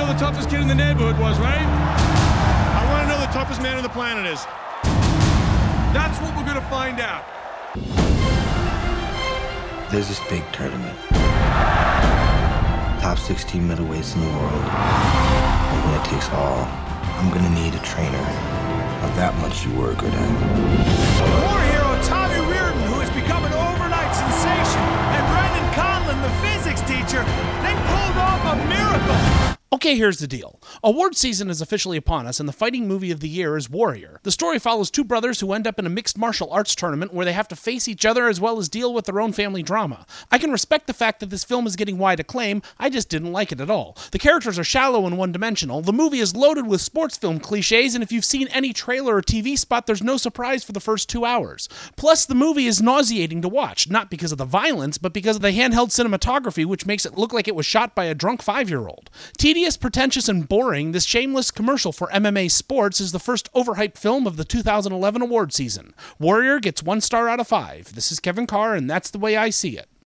know the toughest kid in the neighborhood was, right? I want to know the toughest man on the planet is. That's what we're going to find out. There's this big tournament. Top 16 middleweights in the world. And when it takes all, I'm going to need a trainer of that much you were good at. War hero Tommy Reardon, who has become an overnight sensation, and Brendan Conlon, the physics teacher, they pulled off a miracle. Okay, here's the deal. Award season is officially upon us, and the fighting movie of the year is Warrior. The story follows two brothers who end up in a mixed martial arts tournament where they have to face each other as well as deal with their own family drama. I can respect the fact that this film is getting wide acclaim, I just didn't like it at all. The characters are shallow and one-dimensional, the movie is loaded with sports film cliches, and if you've seen any trailer or TV spot, there's no surprise for the first 2 hours. Plus, the movie is nauseating to watch, not because of the violence, but because of the handheld cinematography, which makes it look like it was shot by a drunk 5-year-old. Tedious, pretentious, and boring, this shameless commercial for MMA sports is the first overhyped film of the 2011 award season. Warrior gets 1 star out of 5. This is Kevin Carr, and that's the way I see it.